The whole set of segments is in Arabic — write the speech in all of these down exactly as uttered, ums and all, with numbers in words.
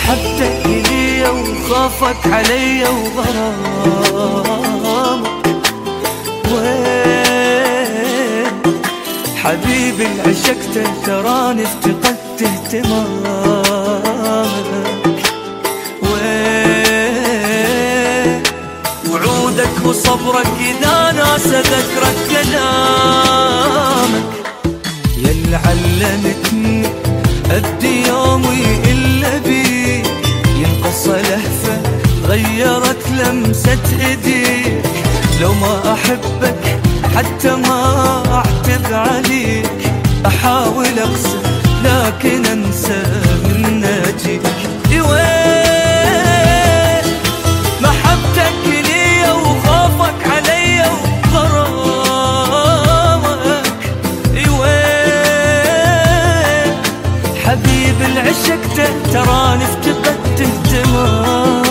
محبتك لي وخافك علي وغرامك. وين حبيبي اللي عشقته تراني افتقدت اهتمامك. وين وعودك وصبرك إذا ناس ذكرك كلامك. يلي علمتني أدي يومي إلا بيك، ينقص لهفة غيرت لمسة إيديك. لو ما أحبك حتى ما أعتب عليك، أحاول أقسى لكن أنسى من ناجيك. وين محبتك لي وخافك علي وغرامك. وين حبيبي اللي عشقته تراني افتقدت اهتمامك.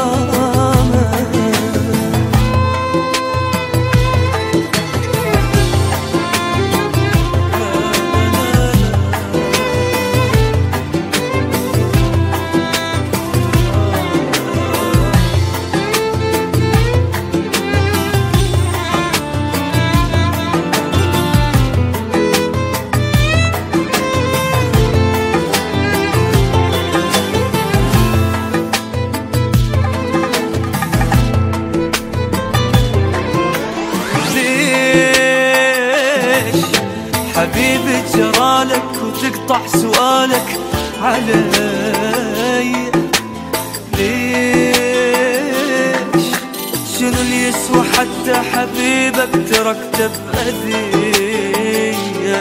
حبيبي جرالك وتقطع سؤالك علي. ليش شنو اللي يسوى حتى حبيبك تركته بأذية؟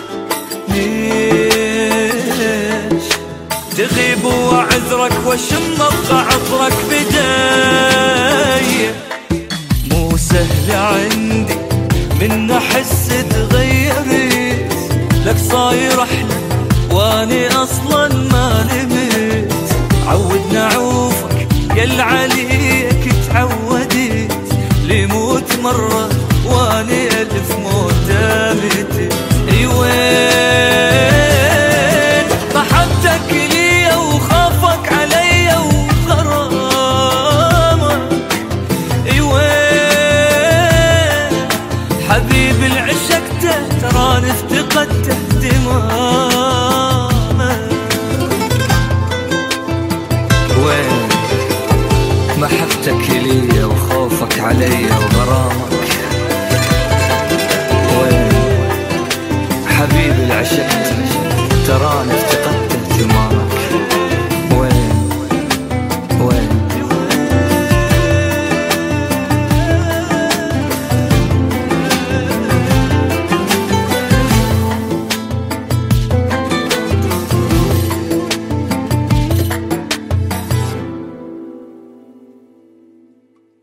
ليش تغيب وعذرك وشم ابقى عطرك بداية؟ مو سهل عندي من احس تغيرت، لك صاير احلى واني اصلا ما نمت. عودنا عوفك يل عليك تعودت، لموت مرة واني الف مرة